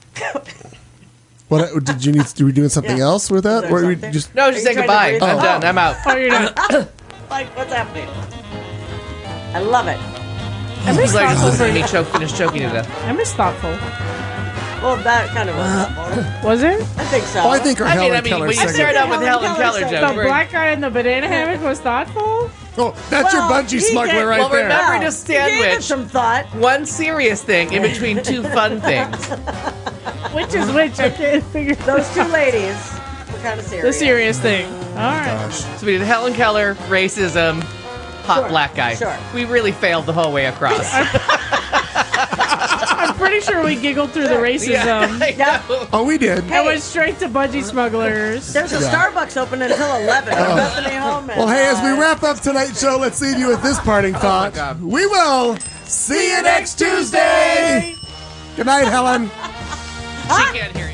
What did you need? To, were we doing something Yeah. else with that? Is there Or we something? just No, Are just you say trying goodbye. to breathe? I'm Oh. done. I'm out. Oh, you're not. Like, what's happening? I love it. I miss Like thoughtful. listening to me choke, finish choking to death. I miss thoughtful. Well, that kind of was helpful. Was it? I think so. Oh, I think our I mean, Helen I mean, Keller when you segment. start out with Helen Helen Keller Keller segment. jokes, The we're- black guy in the banana hammock was thoughtful. Oh, that's your Well, bungee he smuggler did- right well, there. remember Wow. to You sandwich. gave it some thought. one serious thing in between two fun things. Which is which? I can't figure Those two ladies were kind of serious. the serious thing. All right. Gosh. So we did Helen Keller, racism, hot Sure, black guy. sure. We really failed the whole way across. I'm pretty sure we giggled through the racism. I know. Oh, we did. I went straight to budgie smugglers. There's a Yeah. Starbucks open until eleven. Oh. Bethany Holman. Well, hey, as we wrap up tonight's show, let's leave you with this parting thought. God. We will see you next Tuesday. Good night, Helen. She can't hear you.